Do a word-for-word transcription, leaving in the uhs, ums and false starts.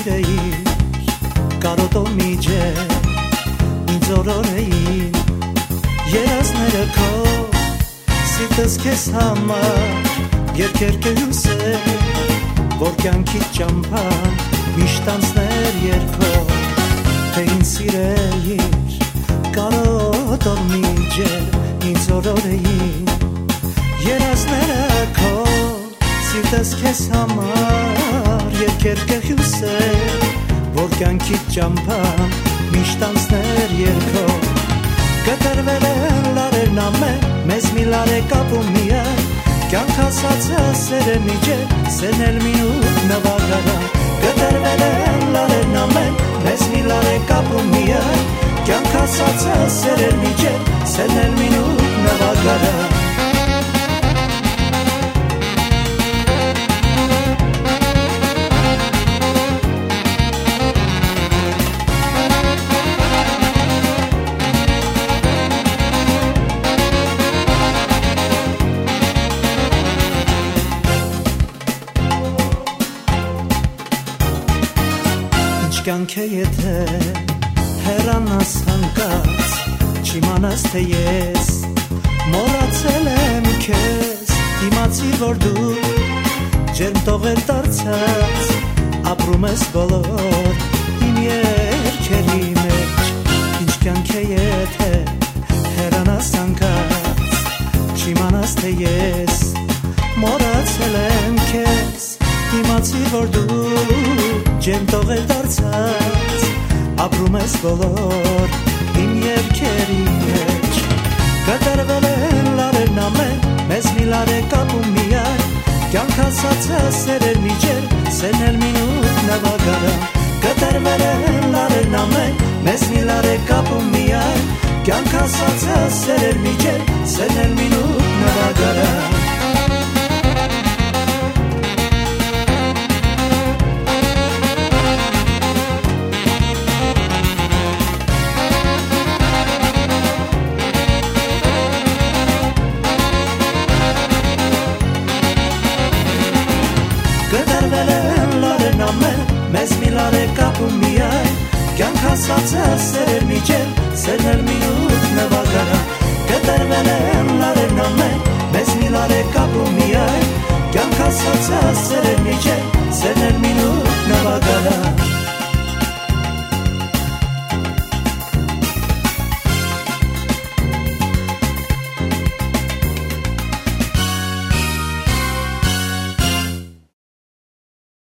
սիրեիր կարոտով միջեր ինձ օրորեին երազները քո սիրտս քեզ համար երկեր կհյուսեր որ կյանքիդ ճամփան միշտ անցներ երգով թե ինձ սիրեիր կարոտով միջեր ինձ օրորեին երազները քո սիրտս քեզ համար երկեր կհյուսեր որ կյանքիդ ճամփան միշտ անցներ երգով կտրվել են լարերն ամեն մեզ մի լար է կապում միայն կյանք ասացը սերը միջեր սերն էլ մինուտ նվագարա կտրվել են լարերն ամեն մեզ մի լար է կապում միայն կյանք ասացը սերը միջեր սերն էլ մինուտ նվագարա Կյանք է եթե հեռանաս հանկած չիմանաս թե ես մոռացել եմ քեզ իմացի որ դու ջերմ տողեր դարձած ապրում ես բոլոր իմ երգերի մեջ ինչ կյանք է եթե հեռանաս հանկած չիմանաս թե ես մոռացել եմ քեզ իմացի որ դու ջերմ տողեր դարձած ապրում ես բոլոր իմ երգերի մեջ կտրվել են լարերն ամեն մեզ մի լար է կապում միայն կյանք ասացը սերեր միջեր սերն էլ մինուտ նվագարա կտրվել են լարերն ամեն մեզ մի լար է կապում միայն կյանք ասացը սերեր միջեր սերն էլ մինուտ նվագարա մեզ մի լար է կապում միայն կյանք ասացը սերեր միջեր